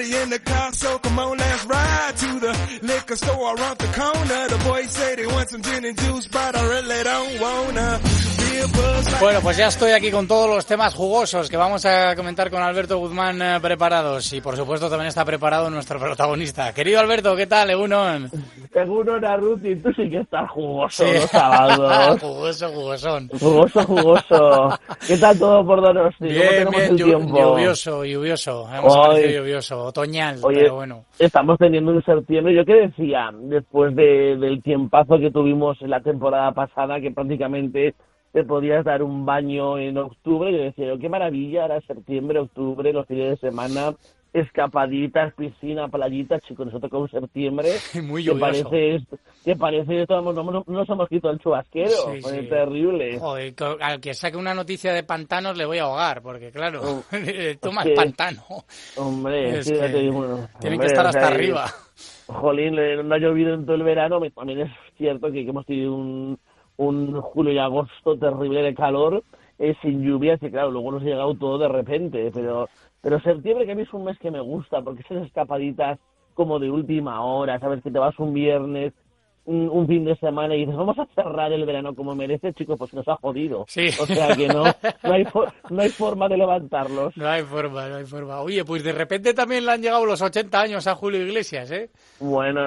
everybody in the car, so come on, let's ride to the liquor store around the corner. The boys say they want some gin and juice, but I really don't wanna. Bueno, pues ya estoy aquí con todos los temas jugosos que vamos a comentar con Alberto Guzmán preparados. Y por supuesto también está preparado nuestro protagonista. Querido Alberto, ¿qué tal? Egunon. Egunon, Arruti, tú sí que estás jugoso, sí. Los sábados. Jugosón. Jugoso. ¿Qué tal todo por Donosti? Bien, lluvioso. Hemos aparecido lluvioso, otoñal, oye, pero bueno. Estamos teniendo un septiembre, yo que decía, después del tiempazo que tuvimos en la temporada pasada, que prácticamente te podías dar un baño en octubre, yo decía, qué maravilla, era septiembre, octubre, los fines de semana, escapaditas, piscina, playita, chicos, nos tocó un septiembre. Muy lluvioso. ¿Qué parece esto? No nos hemos quitado el chubasquero, sí. Terrible. Joder, al que saque una noticia de pantanos le voy a ahogar, porque claro, tomas pantano. Hombre, es que tienen que estar hasta arriba. Jolín, no ha llovido en todo el verano, también es cierto que hemos tenido un julio y agosto terrible de calor, sin lluvias, y claro, luego nos ha llegado todo de repente, pero septiembre, que a mí es un mes que me gusta, porque esas escapaditas como de última hora, sabes que te vas un viernes, un fin de semana y dices, vamos a cerrar el verano como merece, chicos, pues nos ha jodido. Sí. O sea que no hay forma de levantarlos. No hay forma. Oye, pues de repente también le han llegado los 80 años a Julio Iglesias, ¿eh? Bueno,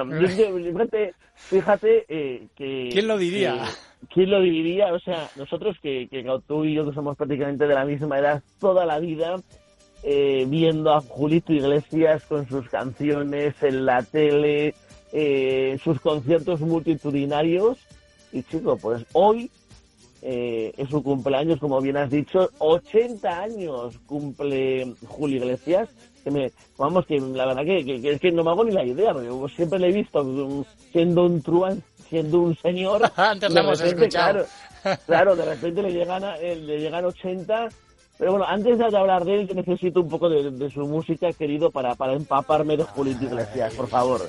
fíjate que... ¿Quién lo diría? ¿Quién lo diría? O sea, nosotros que tú y yo que somos prácticamente de la misma edad toda la vida, viendo a Julito Iglesias con sus canciones en la tele, sus conciertos multitudinarios, y chicos, pues hoy es su cumpleaños, como bien has dicho, 80 años cumple Julio Iglesias, que la verdad que es que no me hago ni la idea, porque yo siempre le he visto siendo un truán, siendo un señor. Antes lo hemos escuchado. Claro, de repente le llegan 80. Pero bueno, antes de hablar de él, yo necesito un poco de su música, querido, para empaparme de Julito Iglesias, por favor.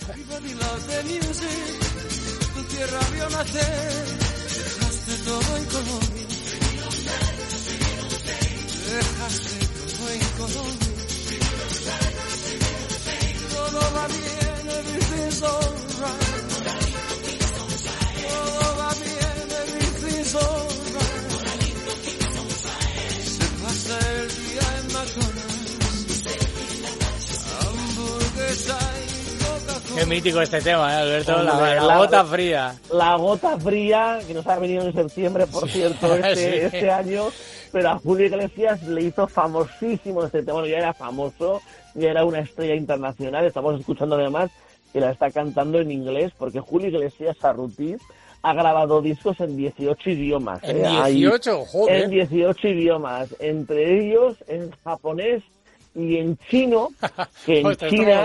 Qué mítico este tema, Alberto. Hombre, la gota fría. La gota fría, que nos ha venido en septiembre, por cierto, este año. Pero a Julio Iglesias le hizo famosísimo este tema. Bueno, ya era famoso, ya era una estrella internacional. Estamos escuchando además que la está cantando en inglés, porque Julio Iglesias Arrutis ha grabado discos en 18 idiomas. ¿En 18? Joder. En 18 idiomas, entre ellos en japonés y en chino, que en China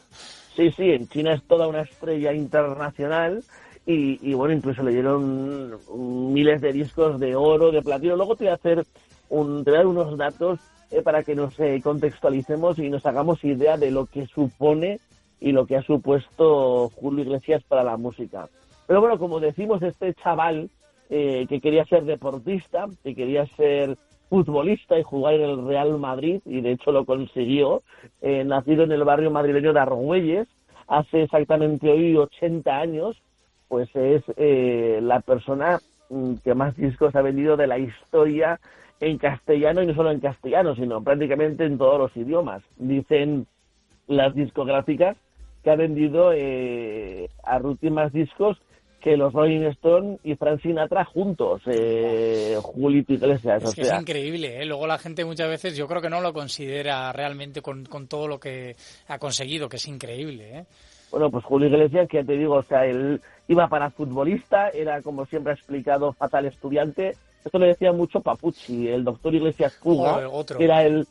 en China es toda una estrella internacional y bueno, incluso le dieron miles de discos de oro, de platino. Luego te voy a dar unos datos para que nos contextualicemos y nos hagamos idea de lo que supone y lo que ha supuesto Julio Iglesias para la música. Pero bueno, como decimos, este chaval que quería ser deportista, que quería ser futbolista y jugar en el Real Madrid, y de hecho lo consiguió, nacido en el barrio madrileño de Argüelles, hace exactamente hoy 80 años, pues es la persona que más discos ha vendido de la historia en castellano, y no solo en castellano, sino prácticamente en todos los idiomas. Dicen las discográficas que ha vendido Arruti más discos que los Rolling Stones y Frank Sinatra juntos, Julito Iglesias. Es que es increíble, ¿eh? Luego la gente muchas veces yo creo que no lo considera realmente con todo lo que ha conseguido, que es increíble, ¿eh? Bueno, pues Julio Iglesias, que ya te digo, o sea, él iba para futbolista, era, como siempre ha explicado, fatal estudiante. Esto le decía mucho Papucci, el doctor Iglesias Puga, que era el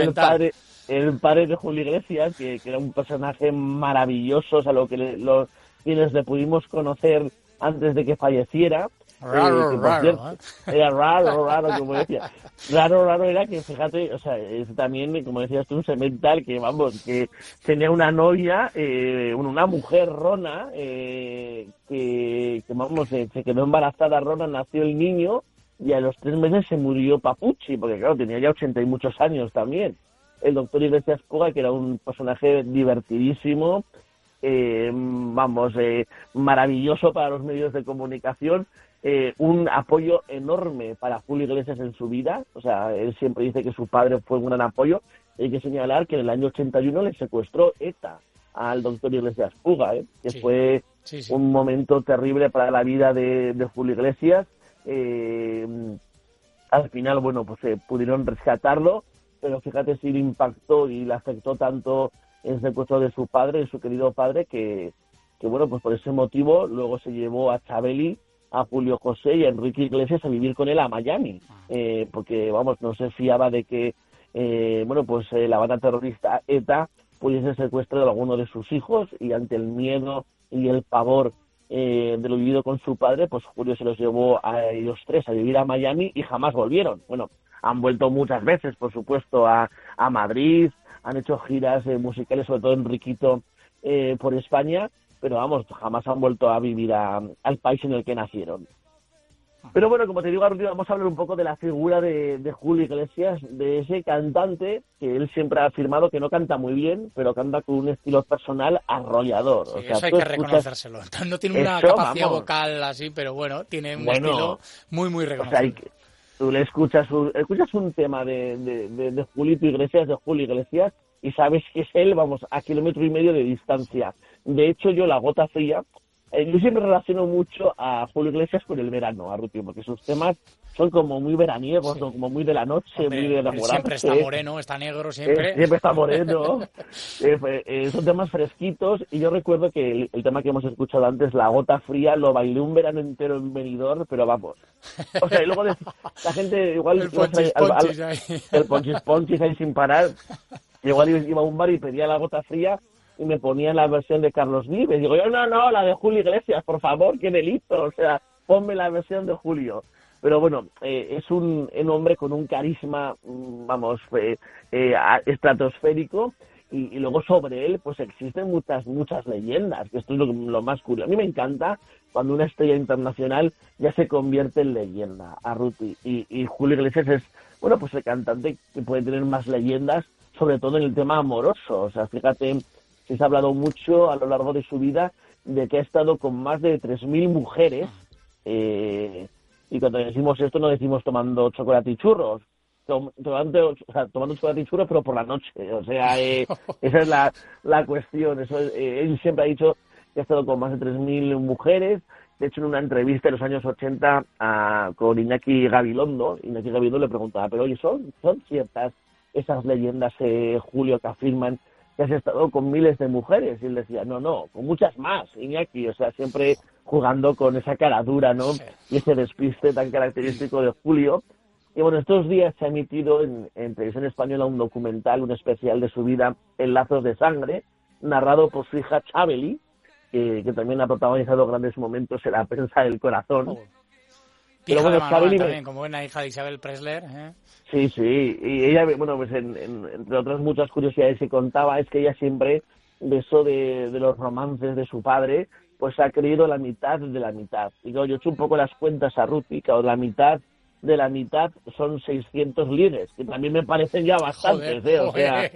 padre de Julio Iglesias, que era un personaje maravilloso, o sea, quienes le pudimos conocer antes de que falleciera. Era raro, como decía. Raro era que, fíjate, o sea, es también, como decías tú, un semental que, vamos, que tenía una novia, una mujer, Rona, que vamos, se quedó embarazada Rona, nació el niño, y a los 3 meses se murió Papucci, porque claro, tenía ya 80 y muchos años también. el doctor Iglesias Puga, que era un personaje divertidísimo, maravilloso para los medios de comunicación, un apoyo enorme para Julio Iglesias en su vida. O sea, él siempre dice que su padre fue un gran apoyo. Hay que señalar que en el año 81 le secuestró ETA al doctor Iglesias Puga, que fue un momento terrible para la vida de Julio Iglesias. Al final, bueno, pues pudieron rescatarlo, pero fíjate si le impactó y le afectó tanto el secuestro de su padre, de su querido padre, que bueno, pues por ese motivo luego se llevó a Chabeli, a Julio José y a Enrique Iglesias a vivir con él a Miami, porque, vamos, no se fiaba de que, la banda terrorista ETA pudiese secuestrar a alguno de sus hijos, y ante el miedo y el pavor de lo vivido con su padre, pues Julio se los llevó a ellos tres a vivir a Miami y jamás volvieron. Bueno, han vuelto muchas veces, por supuesto, a Madrid, han hecho giras musicales, sobre todo Enriquito, por España, pero vamos, jamás han vuelto a vivir al país en el que nacieron. Pero bueno, como te digo, Arturo, vamos a hablar un poco de la figura de Julio Iglesias, de ese cantante que él siempre ha afirmado que no canta muy bien, pero canta con un estilo personal arrollador. Sí, o sea, eso hay que reconocérselo. No tiene una capacidad vocal así, pero bueno, tiene un estilo muy, muy reconocible. O sea, tú le escuchas un tema de Julito Iglesias, de Julio Iglesias, y sabes que es él, vamos, a 1,5 kilómetros de distancia. De hecho, yo La Gota Fría, yo siempre relaciono mucho a Julio Iglesias con el verano, Arruti, porque sus temas son como muy veraniegos, ¿no? Como muy de la noche, muy de enamorarse. Siempre está moreno, está negro, siempre. Siempre está moreno. Son temas fresquitos, y yo recuerdo que el tema que hemos escuchado antes, La Gota Fría, lo bailé un verano entero en Benidorm, pero vamos. O sea, y luego la gente igual... El ponchis ponchis ahí sin parar. Igual iba a un bar y pedía La Gota Fría y me ponían la versión de Carlos Vives. Digo, yo no, la de Julio Iglesias, por favor, qué delito. O sea, ponme la versión de Julio. Pero bueno, es un hombre con un carisma, estratosférico, y luego sobre él pues existen muchas leyendas, que esto es lo más curioso. A mí me encanta cuando una estrella internacional ya se convierte en leyenda, Arruti, y Julio Iglesias es, bueno, pues el cantante que puede tener más leyendas, sobre todo en el tema amoroso. O sea, fíjate, se ha hablado mucho a lo largo de su vida de que ha estado con más de 3.000 mujeres, y cuando decimos esto no decimos tomando chocolate y churros, tomando chocolate y churros, pero por la noche. O sea, esa es la cuestión. Él siempre ha dicho que ha estado con más de 3.000 mujeres. De hecho, en una entrevista en los años 80 con Iñaki Gabilondo le preguntaba, pero oye, ¿son ciertas esas leyendas, Julio, que afirman que has estado con miles de mujeres? Y él decía, no, con muchas más, Iñaki. O sea, siempre jugando con esa cara dura, ¿no? Sí. Y ese despiste tan característico de Julio. Y bueno, estos días se ha emitido en televisión española un documental, un especial de su vida, En Lazos de Sangre, narrado por su hija Chabeli, que también ha protagonizado grandes momentos en la prensa del corazón. Pero bueno, Chabeli también, como buena hija de Isabel Presler. Sí, y ella, bueno, pues entre otras muchas curiosidades que contaba, es que ella siempre, de eso de los romances de su padre, pues ha creído la mitad de la mitad. Y yo he hecho un poco las cuentas a Ruti, que la mitad de la mitad son 600 lires, que también me parecen ya bastantes, o sea,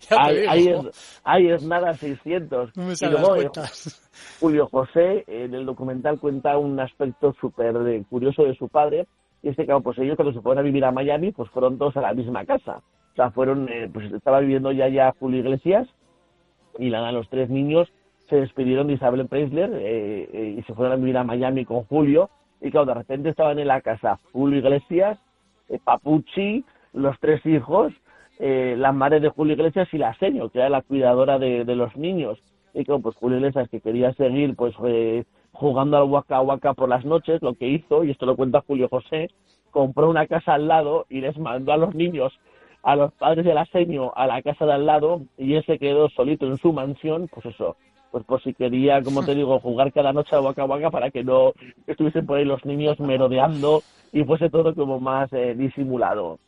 ahí es nada 600. No me y luego cuentas. Julio José, en el documental, cuenta un aspecto súper curioso de su padre, y es que, claro, pues ellos cuando se fueron a vivir a Miami, pues fueron todos a la misma casa. O sea, pues estaba viviendo ya Julio Iglesias, y los 3 niños se despidieron de Isabel Preisler y se fueron a vivir a Miami con Julio. Y claro, de repente estaban en la casa Julio Iglesias, Papucci, los 3 hijos, la madre de Julio Iglesias y la seño, que era la cuidadora de los niños. Y claro, pues Julio Iglesias, que quería seguir pues jugando al Waka Waka por las noches, lo que hizo, y esto lo cuenta Julio José, compró una casa al lado y les mandó a los niños, a los padres de la seño, a la casa de al lado, y él se quedó solito en su mansión, pues eso, pues por si quería, como te digo, jugar cada noche a Waka Waka para que no estuviesen por ahí los niños merodeando y fuese todo como más disimulado.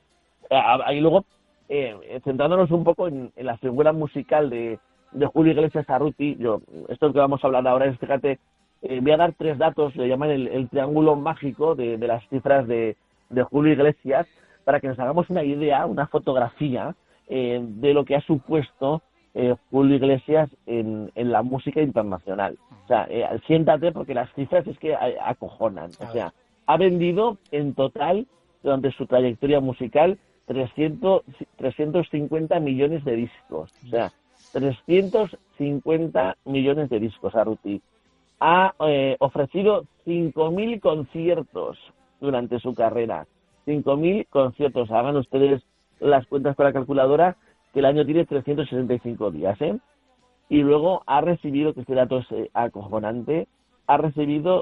Y luego, centrándonos un poco en la figura musical de Julio Iglesias Arruti, esto que vamos a hablar ahora es, fíjate, voy a dar 3 datos, le llaman el triángulo mágico de las cifras de Julio Iglesias, para que nos hagamos una idea, una fotografía de lo que ha supuesto Julio Iglesias en la música internacional. O sea, siéntate, porque las cifras es que acojonan. O sea, ha vendido en total, durante su trayectoria musical, 350 millones de discos. O sea, 350 millones de discos, Arruti. Ha ofrecido 5.000 conciertos durante su carrera. 5.000 conciertos. Hagan ustedes las cuentas con la calculadora, que el año tiene 365 días, ¿eh? Y luego ha recibido, que este dato es acojonante, ha recibido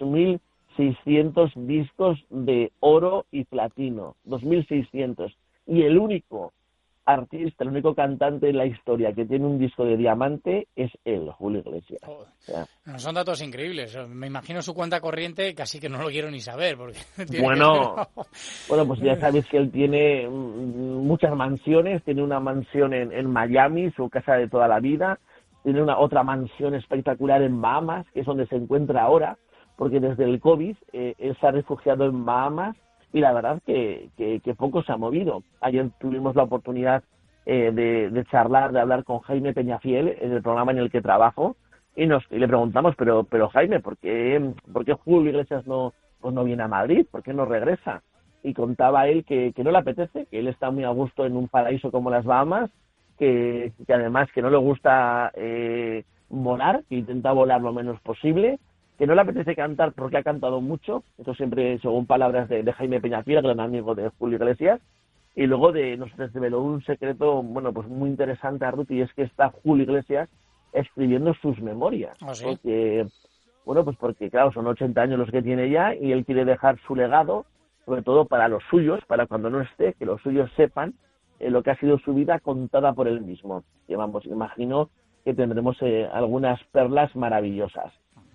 2.600 discos de oro y platino. 2.600. Y el único artista, el único cantante en la historia que tiene un disco de diamante es él, Julio Iglesias. O sea, no, son datos increíbles. Me imagino su cuenta corriente, casi que no lo quiero ni saber. Porque bueno, pues ya sabes que él tiene muchas mansiones. Tiene una mansión en Miami, su casa de toda la vida. Tiene otra mansión espectacular en Bahamas, que es donde se encuentra ahora, porque desde el COVID él se ha refugiado en Bahamas. Y la verdad que poco se ha movido. Ayer tuvimos la oportunidad de charlar, de hablar con Jaime Peñafiel en el programa en el que trabajo, y le preguntamos, pero Jaime, ¿por qué Julio Iglesias no viene a Madrid? ¿Por qué no regresa? Y contaba él que no le apetece, que él está muy a gusto en un paraíso como las Bahamas, que además que no le gusta volar, que intenta volar lo menos posible, que no le apetece cantar porque ha cantado mucho, esto siempre según palabras de Jaime Peñafiel, gran amigo de Julio Iglesias, y luego nos desveló un secreto, bueno, pues muy interesante a Ruth, y es que está Julio Iglesias escribiendo sus memorias. ¿Ah, sí? Porque claro, son 80 años los que tiene ya, y él quiere dejar su legado, sobre todo para los suyos, para cuando no esté, que los suyos sepan lo que ha sido su vida contada por él mismo. Y vamos, imagino que tendremos algunas perlas maravillosas.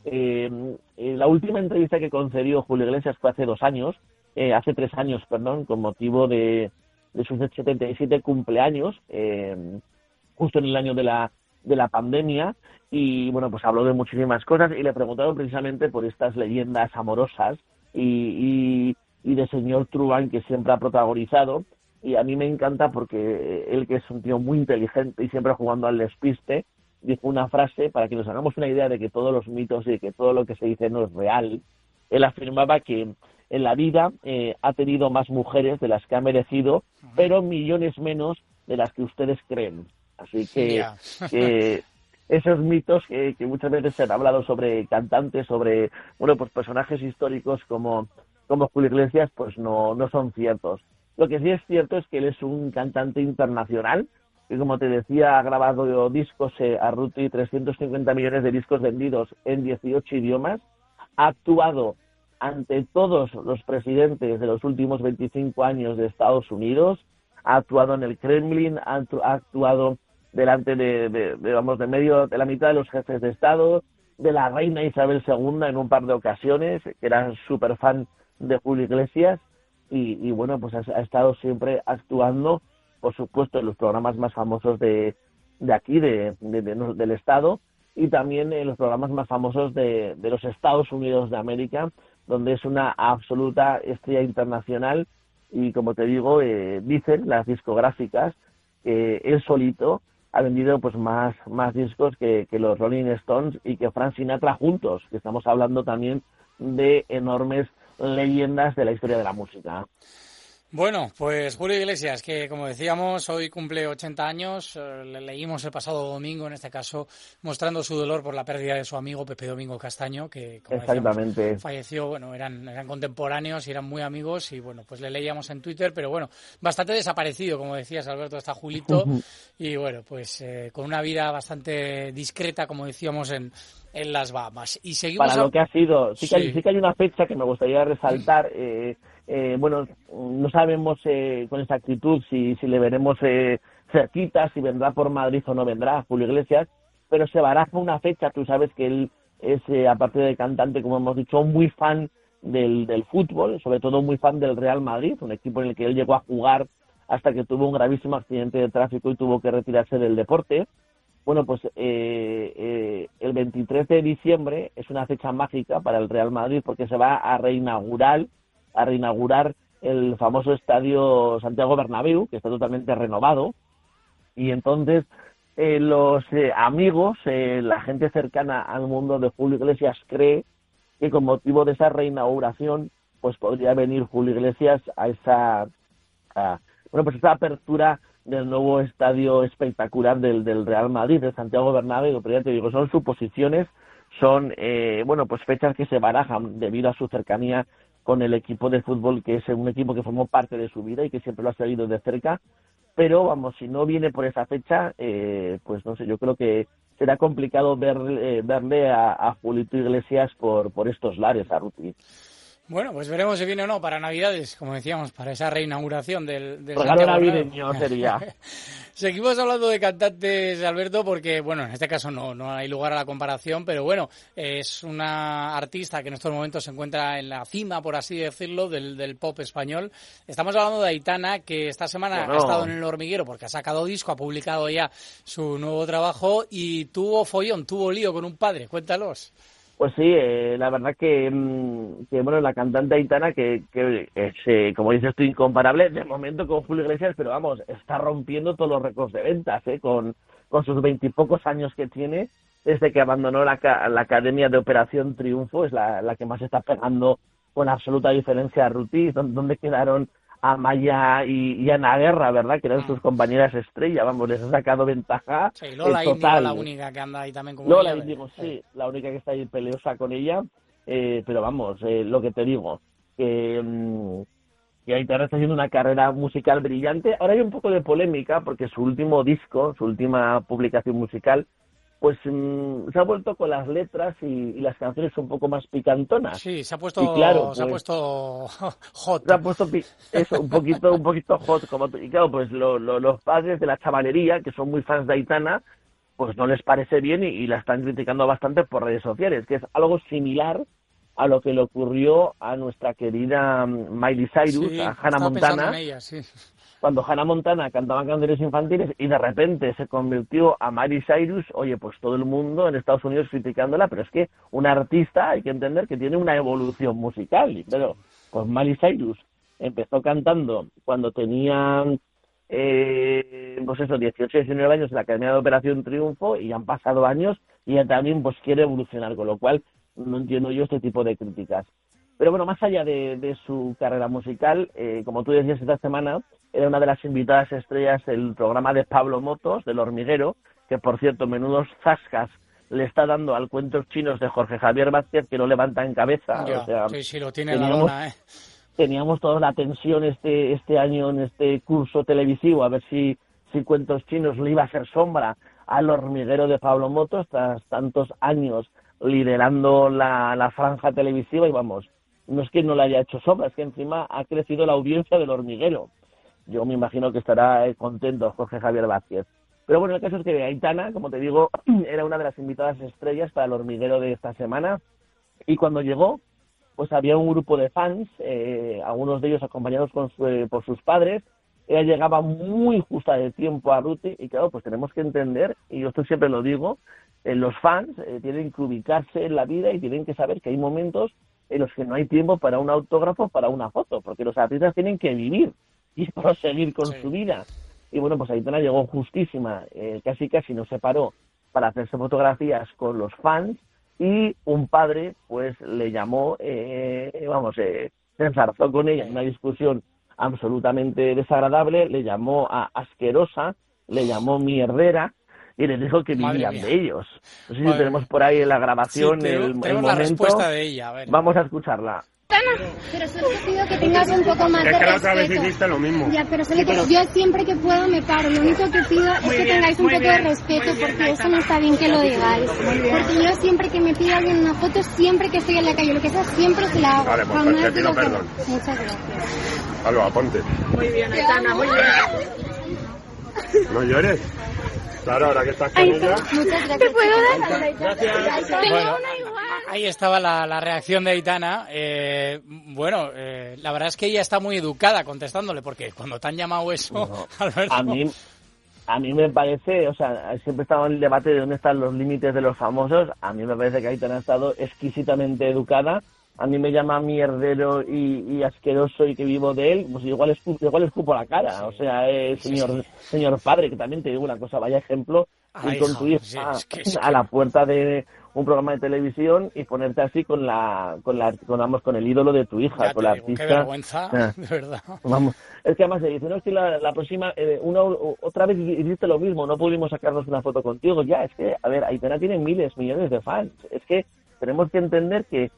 La última entrevista que concedió Julio Iglesias fue hace 3 años, con motivo de sus 77 cumpleaños, justo en el año de la pandemia, y bueno, pues habló de muchísimas cosas, y le preguntaron precisamente por estas leyendas amorosas y de señor Truban que siempre ha protagonizado, y a mí me encanta porque él, que es un tío muy inteligente y siempre jugando al despiste, dijo una frase para que nos hagamos una idea de que todos los mitos y de que todo lo que se dice no es real. Él afirmaba que en la vida ha tenido más mujeres de las que ha merecido, pero millones menos de las que ustedes creen. Así que, que esos mitos que muchas veces se han hablado sobre cantantes, sobre pues personajes históricos como Julio Iglesias, pues no son ciertos. Lo que sí es cierto es que él es un cantante internacional, que, como te decía, ha grabado discos, Arruti, 350 millones de discos vendidos en 18 idiomas, ha actuado ante todos los presidentes de los últimos 25 años de Estados Unidos, ha actuado en el Kremlin, ha actuado delante de la mitad de los jefes de Estado, de la reina Isabel II en un par de ocasiones, que era súper fan de Julio Iglesias, y bueno, pues ha estado siempre actuando, por supuesto, en los programas más famosos de aquí, del Estado, y también en los programas más famosos de los Estados Unidos de América, donde es una absoluta estrella internacional, y como te digo, dicen las discográficas que él solito ha vendido pues más discos que los Rolling Stones y que Frank Sinatra juntos, que estamos hablando también de enormes leyendas de la historia de la música. Bueno, pues Julio Iglesias, que como decíamos, hoy cumple 80 años, le leímos el pasado domingo, en este caso, mostrando su dolor por la pérdida de su amigo Pepe Domingo Castaño, que como decíamos, falleció, eran contemporáneos y eran muy amigos, y bueno, pues le leíamos en Twitter, pero bueno, bastante desaparecido, como decías, Alberto, está Julito, y bueno, pues con una vida bastante discreta, como decíamos, en las Bahamas. Y seguimos para lo que ha sido, sí que hay una fecha que me gustaría resaltar. No sabemos con exactitud si le veremos cerquita, si vendrá por Madrid o no vendrá Julio Iglesias, pero se baraja una fecha. Tú sabes que él es, aparte de cantante, como hemos dicho, muy fan del fútbol, sobre todo muy fan del Real Madrid, un equipo en el que él llegó a jugar hasta que tuvo un gravísimo accidente de tráfico y tuvo que retirarse del deporte. Bueno, pues el 23 de diciembre es una fecha mágica para el Real Madrid, porque se va a reinaugurar el famoso estadio Santiago Bernabéu, que está totalmente renovado, Y entonces los amigos, la gente cercana al mundo de Julio Iglesias cree que con motivo de esa reinauguración pues podría venir Julio Iglesias a esa apertura del nuevo estadio espectacular del Real Madrid, de Santiago Bernabéu. Pero ya te digo, son suposiciones, son pues fechas que se barajan debido a su cercanía con el equipo de fútbol, que es un equipo que formó parte de su vida y que siempre lo ha seguido de cerca. Pero vamos, si no viene por esa fecha, pues no sé, yo creo que será complicado verle a Julito Iglesias por estos lares, a Ruti. Bueno, pues veremos si viene o no para Navidades, como decíamos, para esa reinauguración del regalo navideño sería. Seguimos hablando de cantantes, Alberto, porque, bueno, en este caso no hay lugar a la comparación, pero bueno, es una artista que en estos momentos se encuentra en la cima, por así decirlo, del pop español. Estamos hablando de Aitana, que esta semana ha estado en El Hormiguero porque ha sacado disco, ha publicado ya su nuevo trabajo y tuvo lío con un padre. Cuéntalos. Pues sí, la verdad que la cantante Aitana, que es, como dices tú, incomparable de momento con Julio Iglesias, pero vamos, está rompiendo todos los récords de ventas, con sus 20 y pocos años que tiene, desde que abandonó la Academia de Operación Triunfo, es la que más está pegando con absoluta diferencia a Ruti, donde quedaron Amaya y Ana Guerra, ¿verdad? Que eran sus compañeras estrella, vamos, les ha sacado ventaja. Sí, Lola Índigo, la única que anda ahí también como Lola Índigo, sí, la única que está ahí peleosa con ella, pero vamos, lo que te digo, que Aitana está haciendo una carrera musical brillante. Ahora hay un poco de polémica porque su último disco, su última publicación musical, pues se ha vuelto con las letras y las canciones un poco más picantonas. Sí, se ha puesto hot. Se ha puesto eso, un poquito hot. Y claro, pues los padres de la chavalería, que son muy fans de Aitana, pues no les parece bien y la están criticando bastante por redes sociales, que es algo similar a lo que le ocurrió a nuestra querida Miley Cyrus, sí, a Hannah Montana. En ella, sí. Cuando Hannah Montana cantaba canciones infantiles y de repente se convirtió a Miley Cyrus, oye, pues todo el mundo en Estados Unidos criticándola, pero es que una artista hay que entender que tiene una evolución musical. Pero pues Miley Cyrus empezó cantando cuando tenía 18, 19 años en la Academia de Operación Triunfo y han pasado años y ella también pues quiere evolucionar, con lo cual no entiendo yo este tipo de críticas. Pero bueno, más allá de su carrera musical, como tú decías, esta semana era una de las invitadas estrellas del programa de Pablo Motos, del Hormiguero, que por cierto, menudos zascas le está dando al Cuentos Chinos de Jorge Javier Vázquez, que no levanta en cabeza. Ya, o sea, sí, lo tiene en la lona, Teníamos toda la tensión este año en este curso televisivo, a ver si Cuentos Chinos le iba a hacer sombra al Hormiguero de Pablo Motos, tras tantos años liderando la franja televisiva, y vamos, no es que no le haya hecho sombra, es que encima ha crecido la audiencia del Hormiguero. Yo me imagino que estará contento Jorge Javier Vázquez. Pero bueno, el caso es que Aitana, como te digo, era una de las invitadas estrellas para el Hormiguero de esta semana, y cuando llegó, pues había un grupo de fans, algunos de ellos acompañados por sus padres. Ella llegaba muy justa de tiempo a Ruti, y claro, pues tenemos que entender, y yo esto siempre lo digo, los fans tienen que ubicarse en la vida y tienen que saber que hay momentos en los que no hay tiempo para un autógrafo, para una foto, porque los artistas tienen que vivir y proseguir con su vida. Y bueno, pues Aitana llegó justísima, casi no se paró para hacerse fotografías con los fans, y un padre pues le llamó, se enzarzó con ella en una discusión absolutamente desagradable, le llamó a asquerosa, le llamó mierdera, y les dijo que vivían de ellos. No sé si tenemos por ahí en la grabación el momento. La respuesta de ella. A ver. Vamos a escucharla. Pero solo te pido que tengas un poco más de respeto. Es que la otra vez hiciste lo mismo. Ya, pero solo yo siempre que puedo me paro. Lo único que pido es que tengáis un poco de respeto, porque eso no está bien que lo digáis. Porque yo siempre que me pide alguien una foto, siempre que estoy en la calle, lo que sea, siempre se la hago. Vale, pues te pido perdón. Muchas gracias. Alba, aponte. Muy bien, Aitana, muy bien. No llores. Claro, ahora que estás con ella. Muchas gracias. ¿Te puedo dar? Gracias. Bueno, ahí estaba la reacción de Aitana. La verdad es que ella está muy educada contestándole, porque cuando te han llamado eso, no, Alberto... A mí me parece, o sea, siempre estaba en el debate de dónde están los límites de los famosos. A mí me parece que Aitana ha estado exquisitamente educada, a mí me llama mierdero y asqueroso y que vivo de él, pues igual escupo la cara. Sí. O sea, señor padre, que también te digo una cosa, vaya ejemplo, ir con tu hija a la puerta de un programa de televisión y ponerte así con el ídolo de tu hija, ya con la digo, artista. Qué vergüenza, de verdad. Vamos, es que además se dice, no, es que la próxima, otra vez hiciste lo mismo, no pudimos sacarnos una foto contigo. Ya, es que, a ver, Aitana tiene millones de fans. Es que tenemos que entender que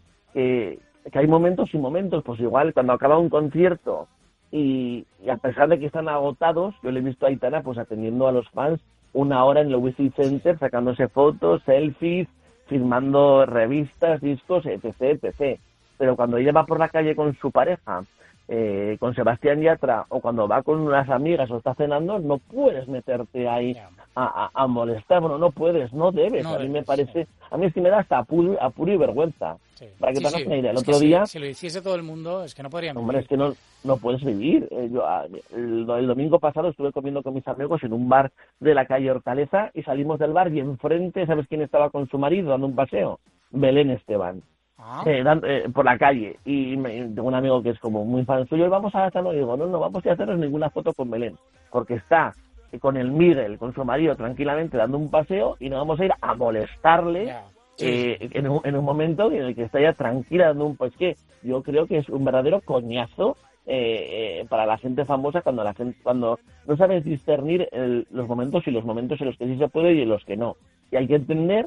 hay momentos y momentos. Pues igual cuando acaba un concierto y a pesar de que están agotados, yo le he visto a Aitana pues atendiendo a los fans 1 hora en el Wisi Center, sacándose fotos, selfies, firmando revistas, discos, etc. Pero cuando ella va por la calle con su pareja, con Sebastián Yatra, o cuando va con unas amigas o está cenando, no puedes meterte ahí a molestar. Bueno, no puedes, no debes. A mí me parece, a mí es que me da hasta apuro y vergüenza. Sí. Para que te hagas una idea. El otro día, si lo hiciese todo el mundo, es que no podrían vivir. Hombre, es que no puedes vivir. Yo el domingo pasado estuve comiendo con mis amigos en un bar de la calle Hortaleza y salimos del bar y enfrente, ¿sabes quién estaba con su marido dando un paseo? Belén Esteban. Por la calle, y tengo un amigo que es como muy fan suyo, y vamos a hacerlo, y digo, no vamos a hacernos ninguna foto con Belén, porque está con el Miguel, con su marido, tranquilamente dando un paseo, y no vamos a ir a molestarle en un momento en el que está ya tranquila dando un paseo. Pues que yo creo que es un verdadero coñazo para la gente famosa cuando no sabes discernir los momentos en los que sí se puede y en los que no, y hay que entender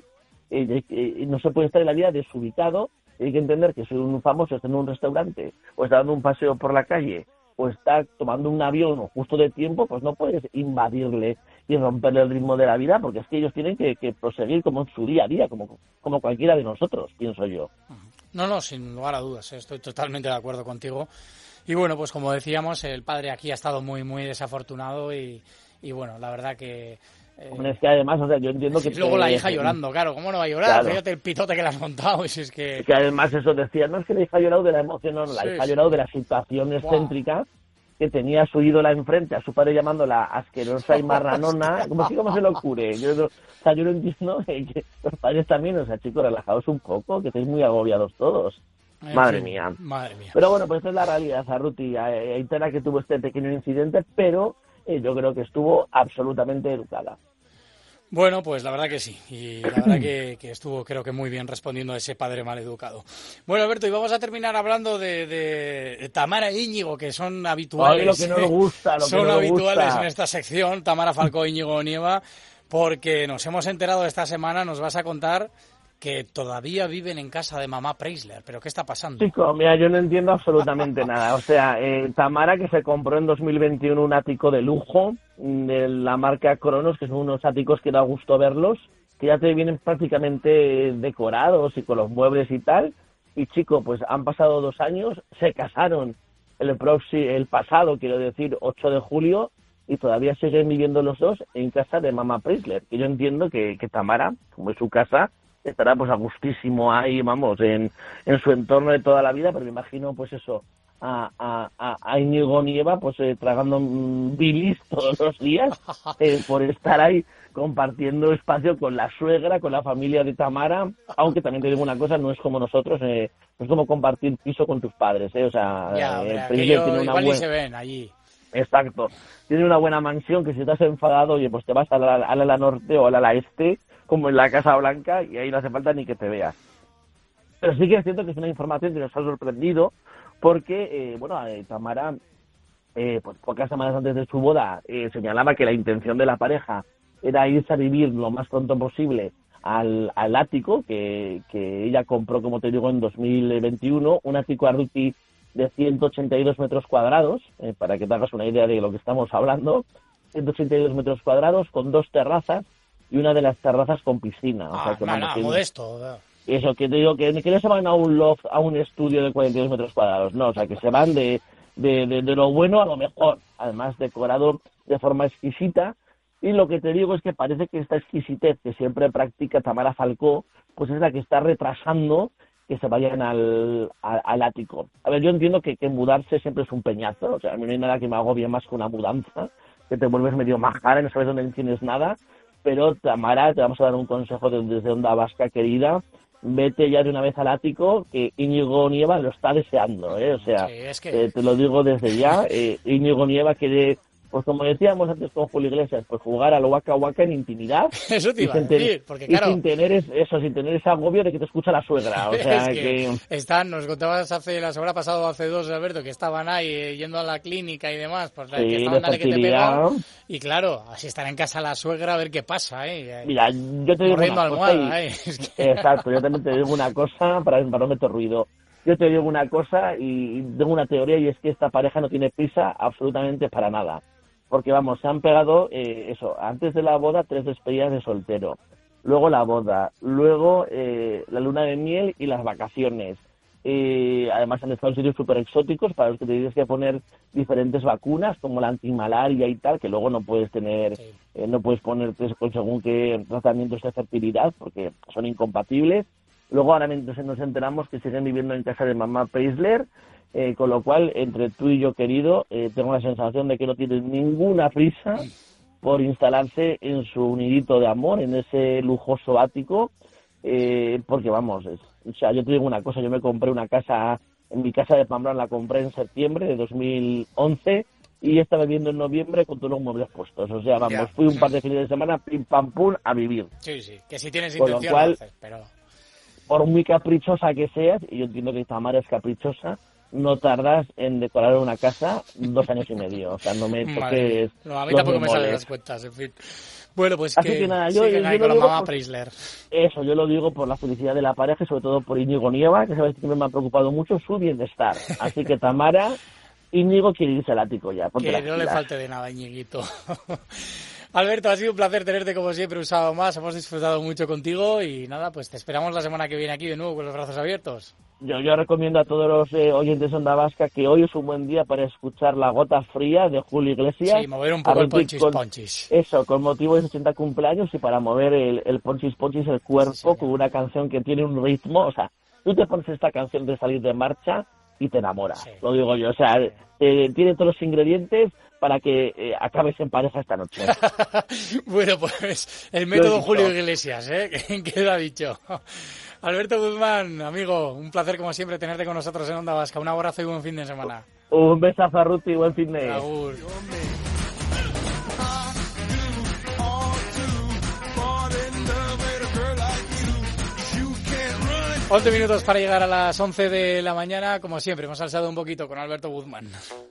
no se puede estar en la vida desubicado. Hay que entender que si un famoso está en un restaurante o está dando un paseo por la calle o está tomando un avión o justo de tiempo, pues no puedes invadirle y romperle el ritmo de la vida, porque es que ellos tienen que proseguir como en su día a día, como cualquiera de nosotros, pienso yo. No, sin lugar a dudas, estoy totalmente de acuerdo contigo. Y bueno, pues como decíamos, el padre aquí ha estado muy, muy desafortunado y bueno, la verdad que... Hombre, es que además, o sea, yo entiendo que... Y luego la hija llorando, claro, ¿cómo no va a llorar? Claro. Fíjate el pitote que le has montado, y si es que... Que además eso decía, no es que la hija ha llorado de la emoción, no, la hija ha llorado de la situación excéntrica que tenía a su ídola enfrente, a su padre llamándola asquerosa y marranona, como se le ocurre. Yo no entiendo que los padres también, o sea, chicos, relajaos un poco, que estáis muy agobiados todos. Madre mía. Pero bueno, pues esta es la realidad, Zarruti. Aitana que tuvo este pequeño incidente, pero yo creo que estuvo absolutamente educada. Bueno, pues la verdad que sí, y la verdad que estuvo, creo que muy bien respondiendo a ese padre mal educado. Bueno, Alberto, y vamos a terminar hablando de Tamara e Íñigo, que son habituales. Ay, lo que no nos gusta, son habituales en esta sección, Tamara Falcó e Íñigo Nieva, porque nos hemos enterado esta semana, nos vas a contar que todavía viven en casa de mamá Preisler. ¿Pero qué está pasando? Chico, mira, yo no entiendo absolutamente nada. O sea, Tamara, que se compró en 2021 un ático de lujo de la marca Cronos, que son unos áticos que da gusto verlos, que ya te vienen prácticamente decorados y con los muebles y tal. Y chico, pues han pasado 2 años, se casaron el pasado, quiero decir, 8 de julio, y todavía siguen viviendo los dos en casa de mamá Preisler. Que yo entiendo que Tamara, como es su casa, estará pues a gustísimo ahí, vamos, en su entorno de toda la vida, pero me imagino pues eso, a Íñigo Nieva pues tragando bilis todos los días por estar ahí compartiendo espacio con la suegra, con la familia de Tamara, aunque también te digo una cosa, no es como nosotros, no es como compartir piso con tus padres, o sea, tiene una buena... se ven allí. Exacto, tiene una buena mansión que si estás enfadado, oye, pues te vas al ala norte o al ala este, como en la Casa Blanca, y ahí no hace falta ni que te veas. Pero sí que es cierto que es una información que nos ha sorprendido, porque, Tamara, pues pocas semanas antes de su boda, señalaba que la intención de la pareja era irse a vivir lo más pronto posible al ático, que ella compró, como te digo, en 2021, un ático Arruti de 182 metros cuadrados, para que te hagas una idea de lo que estamos hablando, 182 metros cuadrados con 2 terrazas, y una de las terrazas con piscina. O sea, modesto. Eso, que te digo, que no se van a un loft, a un estudio de 42 metros cuadrados, no, o sea, que se van de lo bueno a lo mejor, además decorado de forma exquisita, y lo que te digo es que parece que esta exquisitez que siempre practica Tamara Falcó, pues es la que está retrasando que se vayan al ático. A ver, yo entiendo que mudarse siempre es un peñazo, o sea, a mí no hay nada que me agobie más que una mudanza, que te vuelves medio majara y no sabes dónde tienes nada. Pero Tamara, te vamos a dar un consejo desde Onda Vasca, querida. vete ya de una vez al ático, que Íñigo Nieva lo está deseando, O sea, sí, es que... te lo digo desde ya, Íñigo Nieva quiere, pues como decíamos antes con Julio Iglesias, pues jugar al Waka Waka en intimidad. Eso te iba a decir, porque claro... Y sin tener ese agobio de que te escucha la suegra, o sea nos contabas la semana pasada, hace 2, Alberto, que estaban ahí yendo a la clínica y demás, pues sí, que estaban dale que te pegó, y claro, así estar en casa la suegra a ver qué pasa, Mira, yo te digo una cosa Exacto, yo también te digo una cosa para no meter ruido. Yo te digo una cosa y tengo una teoría, y es que esta pareja no tiene prisa absolutamente para nada. Porque vamos, se han pegado, antes de la boda 3 despedidas de soltero, luego la boda, luego la luna de miel y las vacaciones. Además han estado en sitios súper exóticos para los que te tienes que poner diferentes vacunas, como la antimalaria y tal, que luego no puedes tener, no puedes ponerte según qué tratamientos de fertilidad, porque son incompatibles. Luego ahora nos enteramos que siguen viviendo en casa de mamá Preisler, con lo cual, entre tú y yo, querido, tengo la sensación de que no tienen ninguna prisa por instalarse en su nidito de amor, en ese lujoso ático, porque vamos, o sea, yo te digo una cosa, yo me compré una casa, en mi casa de Pamplona la compré en septiembre de 2011 y estaba viviendo en noviembre con todos los muebles puestos, o sea, vamos, fui un par de fines de semana, pim pam pum, a vivir. Sí, que si tienes con intención lo cual, lo haces, pero... Por muy caprichosa que seas, y yo entiendo que Tamara es caprichosa, no tardas en decorar una casa 2 años y medio. O sea, no me toques. No, a mí tampoco me salen las cuentas, en fin. Bueno, pues así que nada, yo con la mamá Preisler. Eso, yo lo digo por la felicidad de la pareja y sobre todo por Íñigo Nieva, que sabes que me ha preocupado mucho su bienestar. Así que Tamara, Íñigo quiere irse al ático ya. Que no le falte de nada, Íñiguito. Alberto, ha sido un placer tenerte como siempre un sábado más, hemos disfrutado mucho contigo y nada, pues te esperamos la semana que viene aquí de nuevo con los brazos abiertos. Yo recomiendo a todos los oyentes de Onda Vasca que hoy es un buen día para escuchar La Gota Fría de Julio Iglesias. Sí, mover un poco el ponchis. Eso, con motivo de 60 cumpleaños y para mover el ponchis, el cuerpo, con una canción que tiene un ritmo, o sea, tú te pones esta canción de Salir de Marcha y te enamoras, lo digo yo, o sea, tiene todos los ingredientes para que acabes en pareja esta noche. Bueno, pues el método Julio Iglesias, que lo ha dicho. Alberto Guzmán, amigo, un placer como siempre tenerte con nosotros en Onda Vasca. Un abrazo y buen fin de semana. Un besazo a Ruti y buen fin de semana. Agur. 11 minutos para llegar a las 11 de la mañana. Como siempre, hemos alzado un poquito con Alberto Guzmán.